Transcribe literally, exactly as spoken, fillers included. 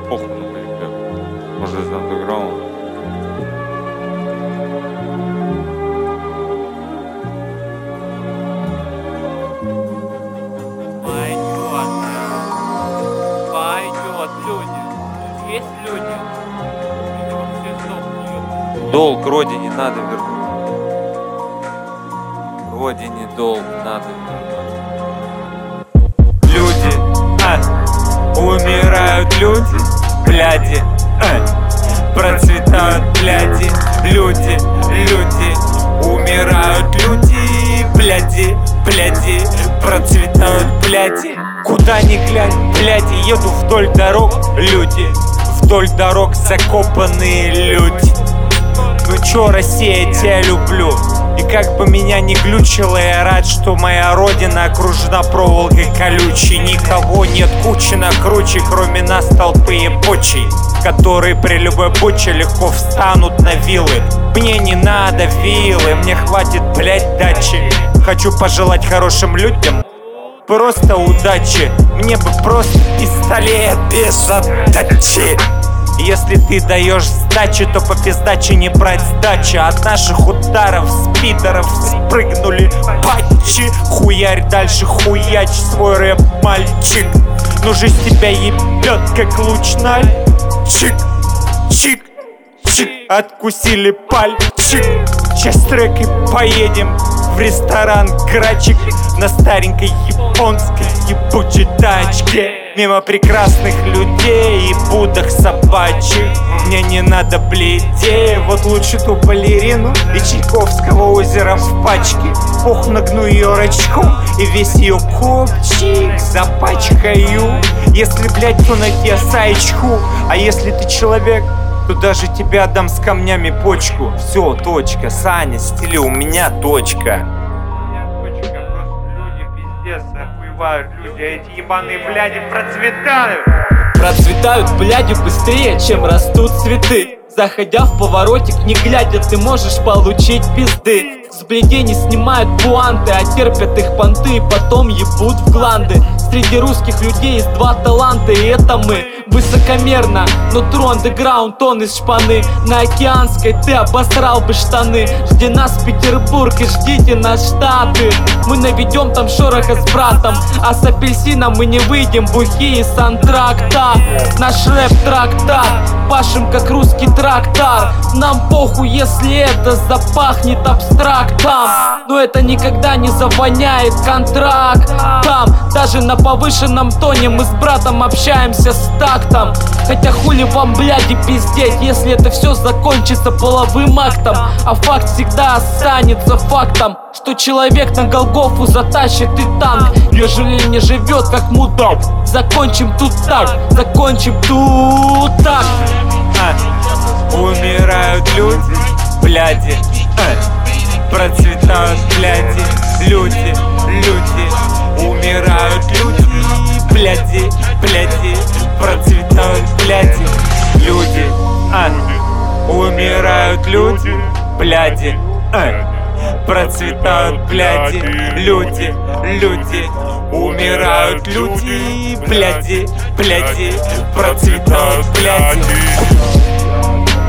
похуй на париках. Может, из андеграунда. Пойдет, люди. Есть люди. Долг родине надо вернуть. Родине долг надо вернуть. Люди, а, умирают люди, бляди, а, процветают бляди. Люди, люди, умирают люди, бляди, бляди, процветают бляди. Куда ни глянь, бляди, еду вдоль дорог, люди, вдоль дорог закопанные люди. Ну чё, Россия, тебя люблю. И как бы меня не глючило, я рад, что моя родина окружена проволокой колючей. Никого нет кучина круче, кроме нас толпы ебучей, которые при любой буче легко встанут на вилы. Мне не надо вилы, мне хватит, блять, дачи. Хочу пожелать хорошим людям просто удачи. Мне бы просто пистолет без отдачи. Если ты даешь сдачи, то по пиздаче не брать сдачи. От наших ударов спидеров спрыгнули патчи. Хуярь дальше, хуяч свой рэп, мальчик. Ну жизнь тебя ебет, как луч на чик, чик, чик. Откусили пальчик. Сейчас трек и поедем в ресторан Грачик на старенькой японской ебучей тачке. Мимо прекрасных людей и будок собачьих. Мне не надо бледей, вот лучше ту балерину и Чайковского озера в пачке. Ох, нагну ее рачком и весь ее копчик запачкаю. Если, блять, то на тебе саечку. А если ты человек, то даже тебя отдам с камнями почку. Все, точка, Саня, стили, у меня точка. Люди, эти ебаные бляди процветают. Процветают бляди быстрее, чем растут цветы. Заходя в поворотик, не глядя, ты можешь получить пизды. С блядей не снимают пуанты, а терпят их понты и потом ебут в гланды. Среди русских людей есть два таланта, и это мы. Высокомерно, но тру андеграунд, он из шпаны. На Океанской ты обосрал бы штаны. Жди нас Петербург и ждите нас Штаты. Мы наведем там шороха с братом, а с апельсином мы не выйдем бухие с антракта. Наш рэп трактат, пашем как русский трактор. Нам похуй, если это запахнет абстрактом, но это никогда не завоняет контрактом. Даже на повышенном тоне мы с братом общаемся с тактом. Хотя хули вам, бляди, пиздеть, если это все закончится половым актом. А факт всегда останется фактом, что человек на Голгофу затащит и танк, ежели не живет как мудак. Закончим тут так, закончим тут так. а, Умирают люди, бляди, а, процветают бляди. Люди, люди, умирают люди, бляди, бляди, процветают бляди. Люди, а, умирают люди, бляди, а, процветают бляди. Люди, люди, умирают люди, бляди, бляди, процветают бляди.